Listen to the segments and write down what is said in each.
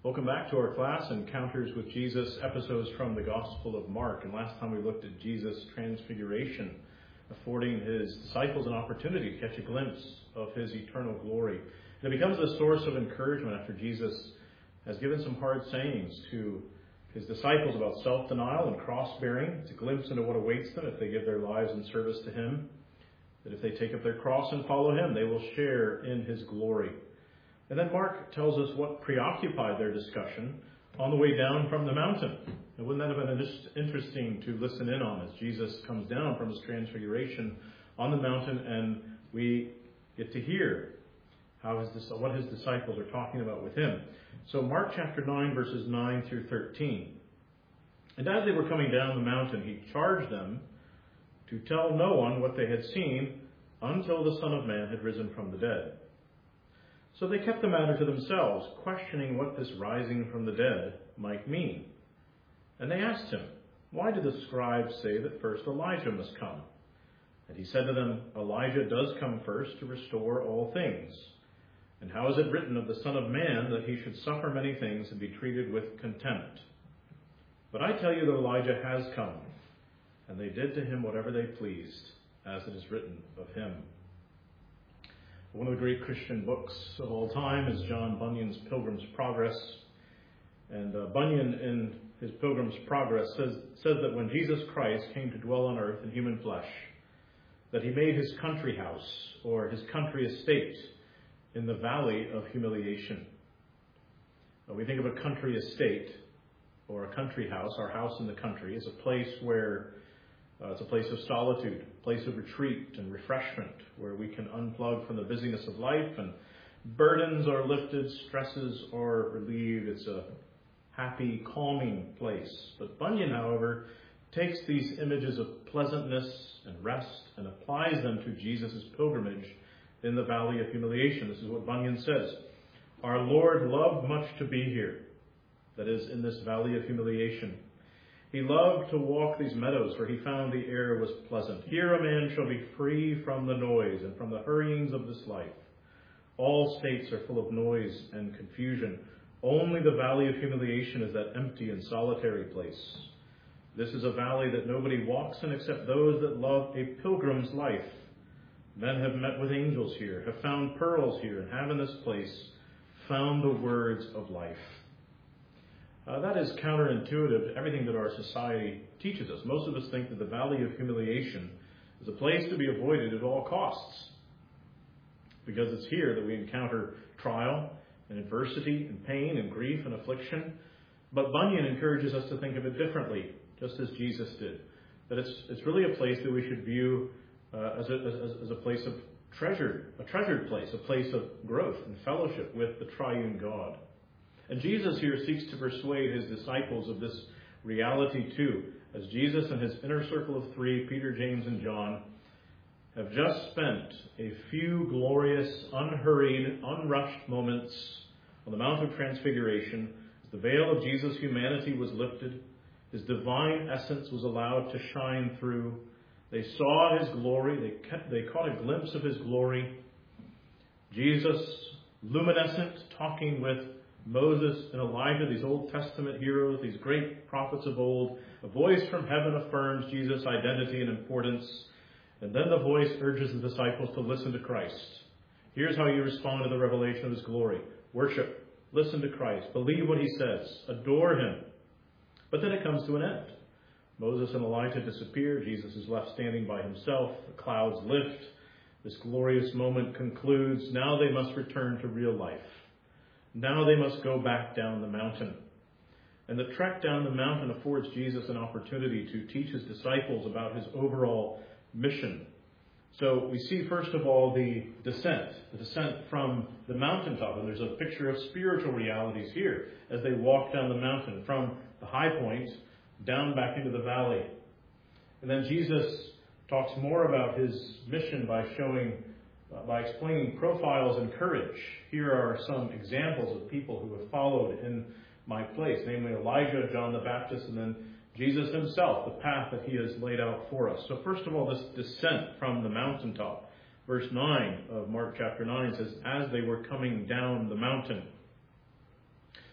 Welcome back to our class, Encounters with Jesus, episodes from the Gospel of Mark. And last time we looked at Jesus' transfiguration, affording his disciples an opportunity to catch a glimpse of his eternal glory. And it becomes a source of encouragement after Jesus has given some hard sayings to his disciples about self-denial and cross-bearing. It's a glimpse into what awaits them if they give their lives in service to him. That if they take up their cross and follow him, they will share in his glory. And then Mark tells us what preoccupied their discussion on the way down from the mountain. And wouldn't that have been interesting to listen in on as Jesus comes down from his transfiguration on the mountain, and we get to hear what his disciples are talking about with him. So Mark chapter 9, verses 9 through 13. And as they were coming down the mountain, he charged them to tell no one what they had seen until the Son of Man had risen from the dead. So they kept the matter to themselves, questioning what this rising from the dead might mean. And they asked him, "Why do the scribes say that first Elijah must come?" And he said to them, "Elijah does come first to restore all things. And how is it written of the Son of Man that he should suffer many things and be treated with contempt? But I tell you that Elijah has come, and they did to him whatever they pleased, as it is written of him." One of the great Christian books of all time is John Bunyan's Pilgrim's Progress. And Bunyan, in his Pilgrim's Progress, says that when Jesus Christ came to dwell on earth in human flesh, that he made his country house, or his country estate, in the valley of humiliation. We think of a country estate, or a country house, our house in the country, as a place where it's a place of solitude, a place of retreat and refreshment, where we can unplug from the busyness of life and burdens are lifted, stresses are relieved. It's a happy, calming place. But Bunyan, however, takes these images of pleasantness and rest and applies them to Jesus' pilgrimage in the valley of humiliation. This is what Bunyan says: "Our Lord loved much to be here," that is, in this valley of humiliation. "He loved to walk these meadows where he found the air was pleasant. Here a man shall be free from the noise and from the hurryings of this life. All states are full of noise and confusion. Only the valley of humiliation is that empty and solitary place. This is a valley that nobody walks in except those that love a pilgrim's life. Men have met with angels here, have found pearls here, and have in this place found the words of life." That is counterintuitive to everything that our society teaches us. Most of us think that the valley of humiliation is a place to be avoided at all costs, because it's here that we encounter trial and adversity and pain and grief and affliction. But Bunyan encourages us to think of it differently, just as Jesus did. That it's really a place that we should view as a place of a treasured place, a place of growth and fellowship with the triune God. And Jesus here seeks to persuade his disciples of this reality too, as Jesus and his inner circle of three, Peter, James, and John, have just spent a few glorious, unhurried, unrushed moments on the Mount of Transfiguration, as the veil of Jesus' humanity was lifted, his divine essence was allowed to shine through. They saw his glory, they caught a glimpse of his glory. Jesus, luminescent, talking with Moses and Elijah, these Old Testament heroes, these great prophets of old. A voice from heaven affirms Jesus' identity and importance. And then the voice urges the disciples to listen to Christ. Here's how you respond to the revelation of his glory. Worship. Listen to Christ. Believe what he says. Adore him. But then it comes to an end. Moses and Elijah disappear. Jesus is left standing by himself. The clouds lift. This glorious moment concludes. Now they must return to real life. Now they must go back down the mountain. And the trek down the mountain affords Jesus an opportunity to teach his disciples about his overall mission. So we see, first of all, the descent from the mountaintop. And there's a picture of spiritual realities here as they walk down the mountain from the high point down back into the valley. And then Jesus talks more about his mission by explaining profiles in courage. Here are some examples of people who have followed in my place, namely Elijah, John the Baptist, and then Jesus himself, the path that he has laid out for us. So first of all, this descent from the mountaintop. Verse 9 of Mark chapter 9 says, "As they were coming down the mountain."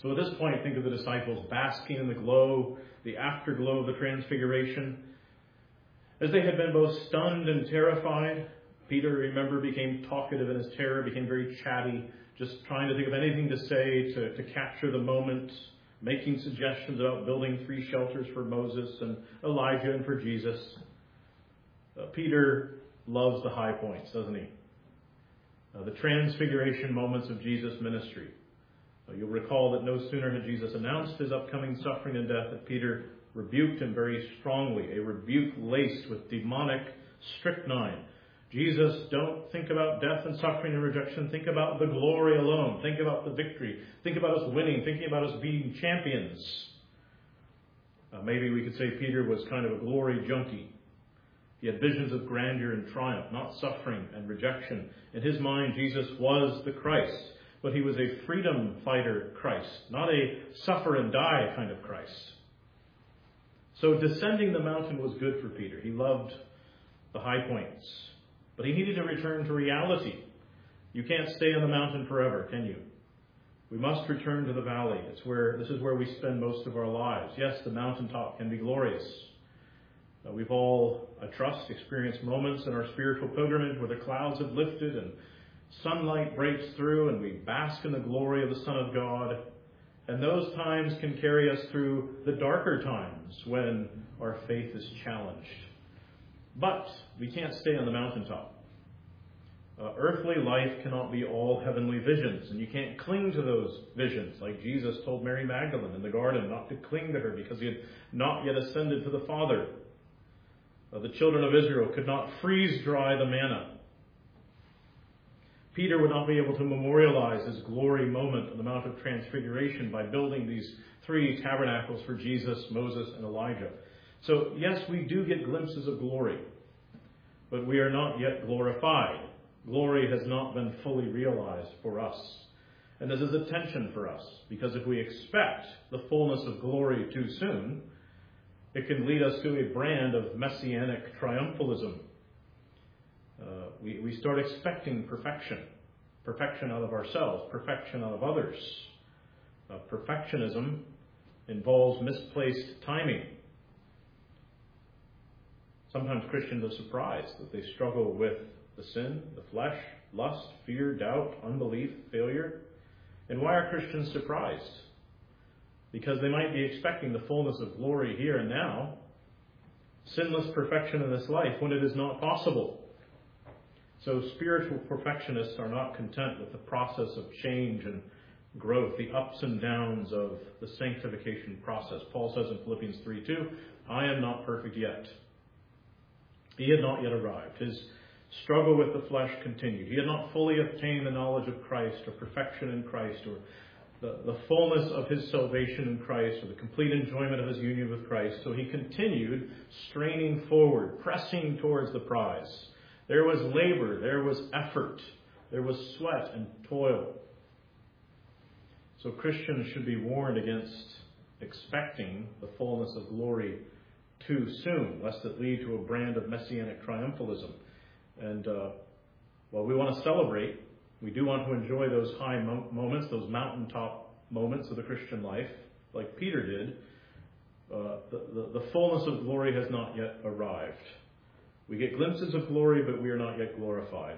So at this point, think of the disciples basking in the glow, the afterglow of the transfiguration. As they had been both stunned and terrified, Peter, remember, became talkative in his terror, became very chatty, just trying to think of anything to say to capture the moment, making suggestions about building 3 shelters for Moses and Elijah and for Jesus. Peter loves the high points, doesn't he? The transfiguration moments of Jesus' ministry. You'll recall that no sooner had Jesus announced his upcoming suffering and death that Peter rebuked him very strongly, a rebuke laced with demonic strychnine. Jesus, don't think about death and suffering and rejection. Think about the glory alone. Think about the victory. Think about us winning. Think about us being champions. Maybe we could say Peter was kind of a glory junkie. He had visions of grandeur and triumph, not suffering and rejection. In his mind, Jesus was the Christ, but he was a freedom fighter Christ, not a suffer and die kind of Christ. So descending the mountain was good for Peter. He loved the high points, but he needed to return to reality. You can't stay on the mountain forever, can you? We must return to the valley. This is where we spend most of our lives. Yes, the mountaintop can be glorious. We've all, I trust, experienced moments in our spiritual pilgrimage where the clouds have lifted and sunlight breaks through and we bask in the glory of the Son of God. And those times can carry us through the darker times when our faith is challenged. But we can't stay on the mountaintop. Earthly life cannot be all heavenly visions, and you can't cling to those visions, like Jesus told Mary Magdalene in the garden not to cling to her because he had not yet ascended to the Father. The children of Israel could not freeze dry the manna. Peter would not be able to memorialize his glory moment on the Mount of Transfiguration by building these 3 tabernacles for Jesus, Moses, and Elijah. So, yes, we do get glimpses of glory, but we are not yet glorified. Glory has not been fully realized for us. And this is a tension for us, because if we expect the fullness of glory too soon, it can lead us to a brand of messianic triumphalism. We start expecting perfection out of ourselves, perfection out of others. Perfectionism involves misplaced timing. Sometimes Christians are surprised that they struggle with the sin, the flesh, lust, fear, doubt, unbelief, failure. And why are Christians surprised? Because they might be expecting the fullness of glory here and now, sinless perfection in this life, when it is not possible. So spiritual perfectionists are not content with the process of change and growth, the ups and downs of the sanctification process. Paul says in Philippians 3:2, I am not perfect yet. He had not yet arrived. His struggle with the flesh continued. He had not fully obtained the knowledge of Christ or perfection in Christ or the fullness of his salvation in Christ or the complete enjoyment of his union with Christ. So he continued straining forward, pressing towards the prize. There was labor, there was effort, there was sweat and toil. So Christians should be warned against expecting the fullness of glory too soon, lest it lead to a brand of messianic triumphalism. And while we want to celebrate, we do want to enjoy those high moments, those mountaintop moments of the Christian life, like Peter did. The fullness of glory has not yet arrived. We get glimpses of glory, but we are not yet glorified.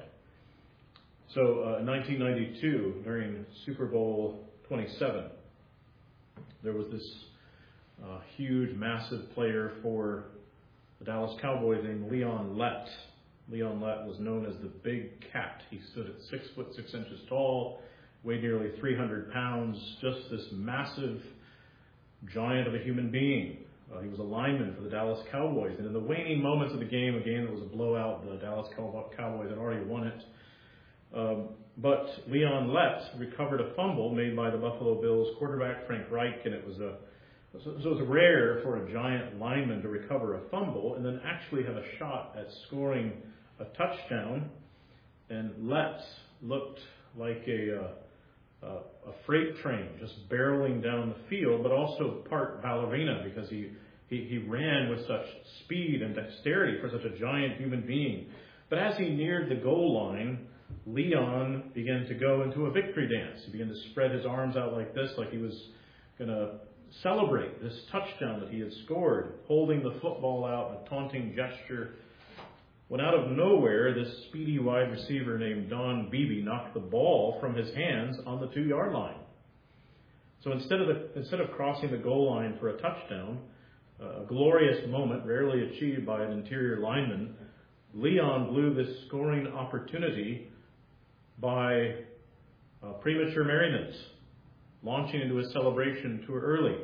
So in 1992, during Super Bowl 27, there was this huge, massive player for the Dallas Cowboys named Leon Lett. Leon Lett was known as the Big Cat. He stood at 6 foot 6 inches tall, weighed nearly 300 pounds, just this massive giant of a human being. He was a lineman for the Dallas Cowboys. And in the waning moments of the game, a game that was a blowout, the Dallas Cowboys had already won it. But Leon Lett recovered a fumble made by the Buffalo Bills quarterback, Frank Reich, and it was rare for a giant lineman to recover a fumble and then actually have a shot at scoring a touchdown. And Lett looked like a freight train just barreling down the field, but also part ballerina because he ran with such speed and dexterity for such a giant human being. But as he neared the goal line, Leon began to go into a victory dance. He began to spread his arms out like this, like he was going to celebrate this touchdown that he had scored, holding the football out in a taunting gesture. When out of nowhere, this speedy wide receiver named Don Beebe knocked the ball from his hands on the 2-yard line. So instead of crossing the goal line for a touchdown, a glorious moment rarely achieved by an interior lineman, Leon blew this scoring opportunity by premature merriment, launching into a celebration too early.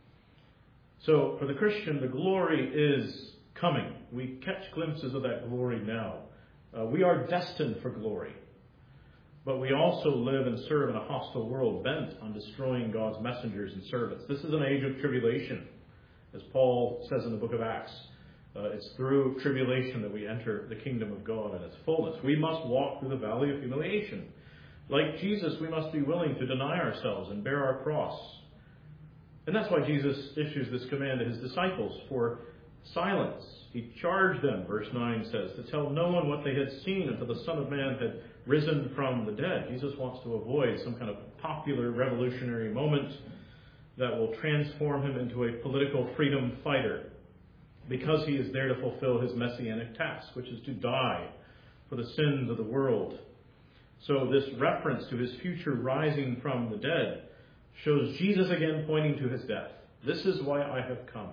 So for the Christian, the glory is coming. We catch glimpses of that glory now. We are destined for glory. But we also live and serve in a hostile world bent on destroying God's messengers and servants. This is an age of tribulation, as Paul says in the book of Acts. It's through tribulation that we enter the kingdom of God in its fullness. We must walk through the valley of humiliation. Like Jesus, we must be willing to deny ourselves and bear our cross. And that's why Jesus issues this command to his disciples for silence. He charged them, verse 9 says, to tell no one what they had seen until the Son of Man had risen from the dead. Jesus wants to avoid some kind of popular revolutionary moment that will transform him into a political freedom fighter, because he is there to fulfill his messianic task, which is to die for the sins of the world. So this reference to his future rising from the dead shows Jesus again pointing to his death. This is why I have come.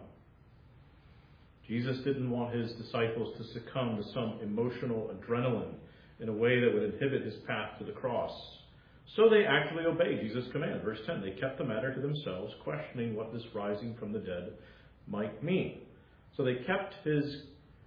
Jesus didn't want his disciples to succumb to some emotional adrenaline in a way that would inhibit his path to the cross. So they actually obeyed Jesus' command. Verse 10, they kept the matter to themselves, questioning what this rising from the dead might mean. So they kept his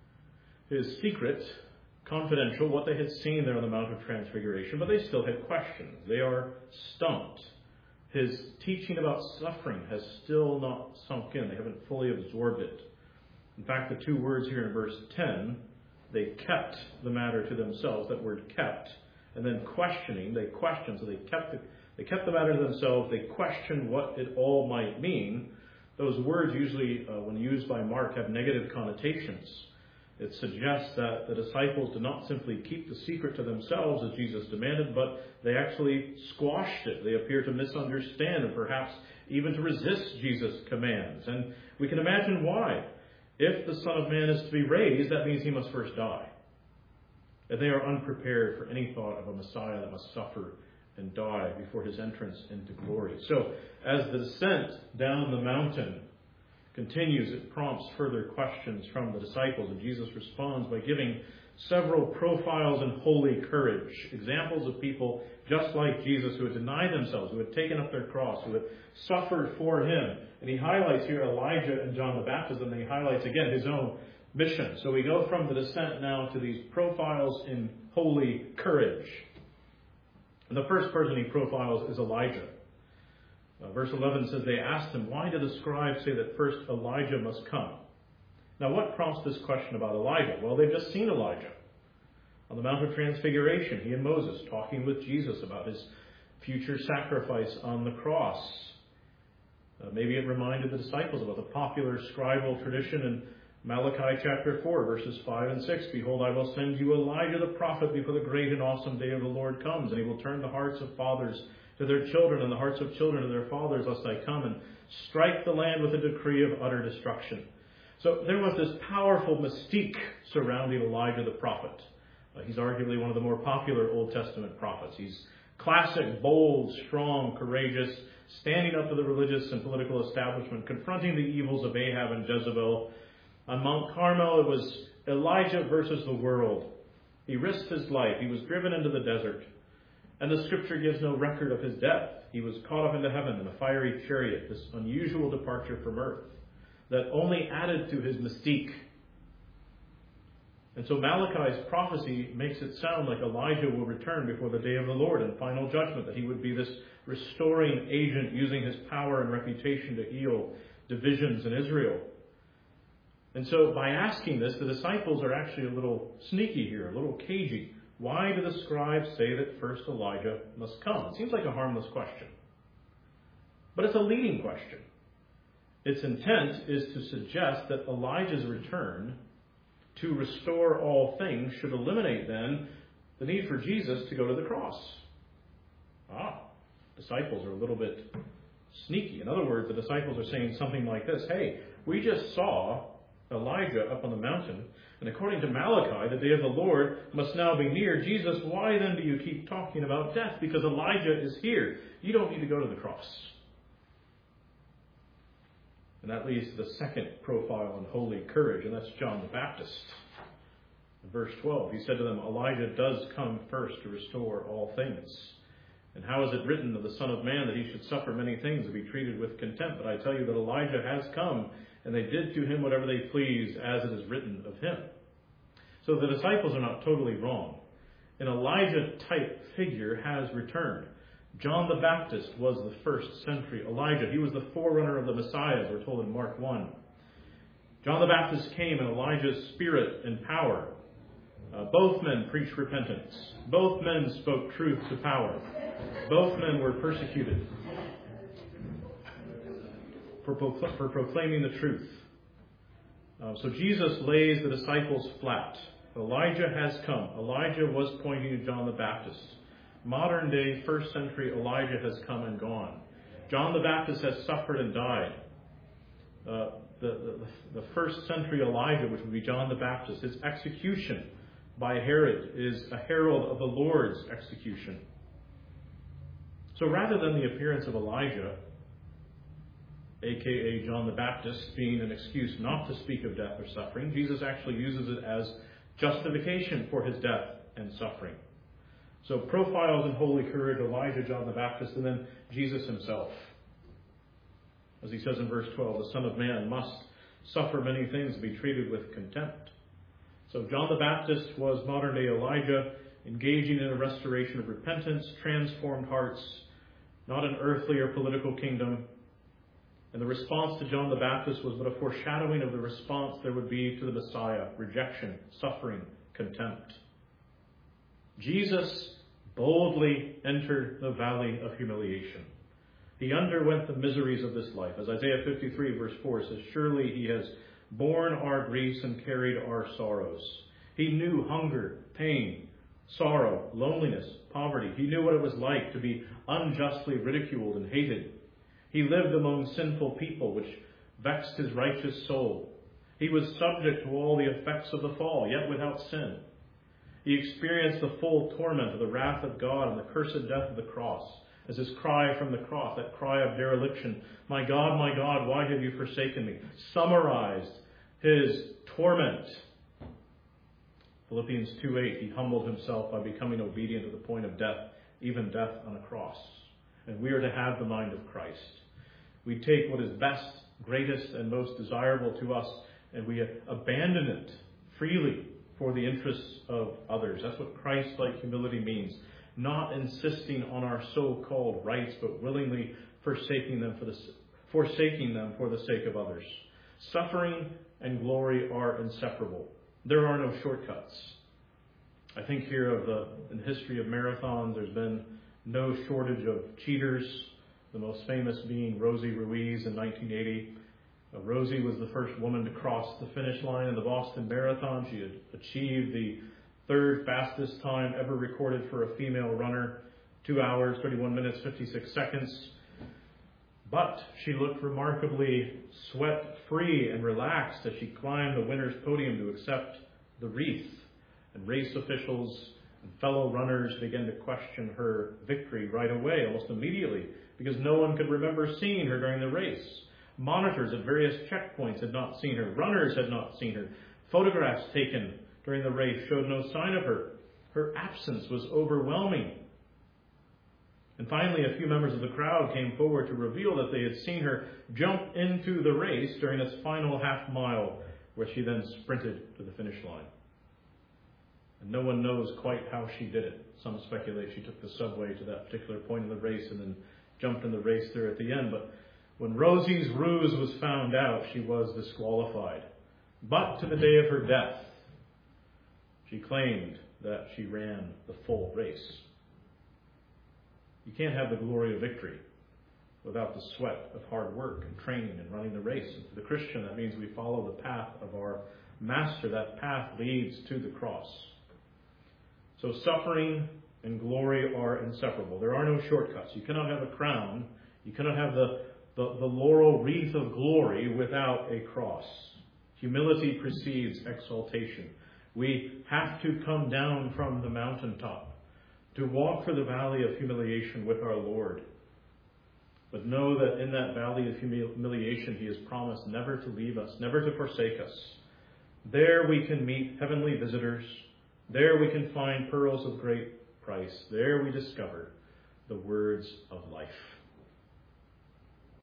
secret confidential, what they had seen there on the Mount of Transfiguration, but they still had questions. They are stumped. His teaching about suffering has still not sunk in. They haven't fully absorbed it. In fact, the two words here in verse 10, they kept the matter to themselves. That word kept. And then questioning, they questioned. So they kept the matter to themselves. They questioned what it all might mean. Those words usually, when used by Mark, have negative connotations. It suggests that the disciples did not simply keep the secret to themselves as Jesus demanded, but they actually squashed it. They appear to misunderstand and perhaps even to resist Jesus' commands. And we can imagine why. If the Son of Man is to be raised, that means he must first die. And they are unprepared for any thought of a Messiah that must suffer and die before his entrance into glory. So, as the descent down the mountain continues, it prompts further questions from the disciples, and Jesus responds by giving several profiles in holy courage, examples of people just like Jesus who had denied themselves, who had taken up their cross, who had suffered for him. And he highlights here Elijah and John the Baptist, and he highlights again his own mission. So we go from the descent now to these profiles in holy courage. And the first person he profiles is Elijah. Verse 11 says, they asked him, why do the scribes say that first Elijah must come? Now, what prompts this question about Elijah? Well, they've just seen Elijah on the Mount of Transfiguration, he and Moses talking with Jesus about his future sacrifice on the cross. Maybe it reminded the disciples about the popular scribal tradition in Malachi chapter 4, verses 5 and 6. Behold, I will send you Elijah the prophet before the great and awesome day of the Lord comes, and he will turn the hearts of fathers to their children and the hearts of children to their fathers, lest I come and strike the land with a decree of utter destruction. So there was this powerful mystique surrounding Elijah the prophet. He's arguably one of the more popular Old Testament prophets. He's classic, bold, strong, courageous, standing up to the religious and political establishment, confronting the evils of Ahab and Jezebel. On Mount Carmel, it was Elijah versus the world. He risked his life. He was driven into the desert. And the scripture gives no record of his death. He was caught up into heaven in a fiery chariot, this unusual departure from earth that only added to his mystique. And so Malachi's prophecy makes it sound like Elijah will return before the day of the Lord and final judgment, that he would be this restoring agent using his power and reputation to heal divisions in Israel. And so by asking this, the disciples are actually a little sneaky here, a little cagey. Why do the scribes say that first Elijah must come? It seems like a harmless question. But it's a leading question. Its intent is to suggest that Elijah's return to restore all things should eliminate then the need for Jesus to go to the cross. Disciples are a little bit sneaky. In other words, the disciples are saying something like this: hey, we just saw Elijah up on the mountain, and according to Malachi, the day of the Lord must now be near. Jesus, why then do you keep talking about death? Because Elijah is here. You don't need to go to the cross. And that leads to the second profile in holy courage, and that's John the Baptist. In verse 12, he said to them, Elijah does come first to restore all things. And how is it written of the Son of Man that he should suffer many things and be treated with contempt? But I tell you that Elijah has come, and they did to him whatever they pleased, as it is written of him. So the disciples are not totally wrong. An Elijah-type figure has returned. John the Baptist was the first century Elijah. He was the forerunner of the Messiah, as we're told in Mark 1. John the Baptist came in Elijah's spirit and power. Both men preached repentance. Both men spoke truth to power. Both men were persecuted for proclaiming the truth. So Jesus lays the disciples flat. Elijah has come. Elijah was pointing to John the Baptist. Modern day, first century Elijah has come and gone. John the Baptist has suffered and died. The first century Elijah, which would be John the Baptist, his execution by Herod is a herald of the Lord's execution. So rather than the appearance of Elijah, a.k.a. John the Baptist, being an excuse not to speak of death or suffering, Jesus actually uses it as justification for his death and suffering. So profiles in holy courage: Elijah, John the Baptist, and then Jesus himself. As he says in verse 12, the Son of Man must suffer many things and be treated with contempt. So John the Baptist was modern-day Elijah, engaging in a restoration of repentance, transformed hearts, not an earthly or political kingdom. And the response to John the Baptist was but a foreshadowing of the response there would be to the Messiah: rejection, suffering, contempt. Jesus boldly entered the valley of humiliation. He underwent the miseries of this life. As Isaiah 53 verse 4 says, surely he has borne our griefs and carried our sorrows. He knew hunger, pain, sorrow, loneliness, poverty. He knew what it was like to be unjustly ridiculed and hated. He lived among sinful people, which vexed his righteous soul. He was subject to all the effects of the fall, yet without sin. He experienced the full torment of the wrath of God and the cursed death of the cross, as his cry from the cross, that cry of dereliction, my God, why have you forsaken me?" summarized his torment. Philippians 2:8, he humbled himself by becoming obedient to the point of death, even death on a cross. And we are to have the mind of Christ. We take what is best, greatest, and most desirable to us, and we abandon it freely for the interests of others. That's what Christ-like humility means. Not insisting on our so-called rights, but willingly forsaking them for the sake of others. Suffering and glory are inseparable. There are no shortcuts. I think here in the history of marathons, there's been no shortage of cheaters, the most famous being Rosie Ruiz in 1980. Rosie was the first woman to cross the finish line in the Boston Marathon. She had achieved the third fastest time ever recorded for a female runner, 2 hours, 31 minutes, 56 seconds. But she looked remarkably sweat-free and relaxed as she climbed the winner's podium to accept the wreath. And race officials and fellow runners began to question her victory right away, almost immediately, because no one could remember seeing her during the race. Monitors at various checkpoints had not seen her. Runners had not seen her. Photographs taken during the race showed no sign of her. Her absence was overwhelming. And finally, a few members of the crowd came forward to reveal that they had seen her jump into the race during its final half mile, where she then sprinted to the finish line. And no one knows quite how she did it. Some speculate she took the subway to that particular point in the race and then jumped in the race there at the end. But when Rosie's ruse was found out, she was disqualified. But to the day of her death, she claimed that she ran the full race. You can't have the glory of victory without the sweat of hard work and training and running the race. And for the Christian, that means we follow the path of our Master. That path leads to the cross. So suffering and glory are inseparable. There are no shortcuts. You cannot have a crown. You cannot have the laurel wreath of glory without a cross. Humility precedes exaltation. We have to come down from the mountaintop to walk through the valley of humiliation with our Lord. But know that in that valley of humiliation, He has promised never to leave us, never to forsake us. There we can meet heavenly visitors. There we can find pearls of great price. There we discover the words of life.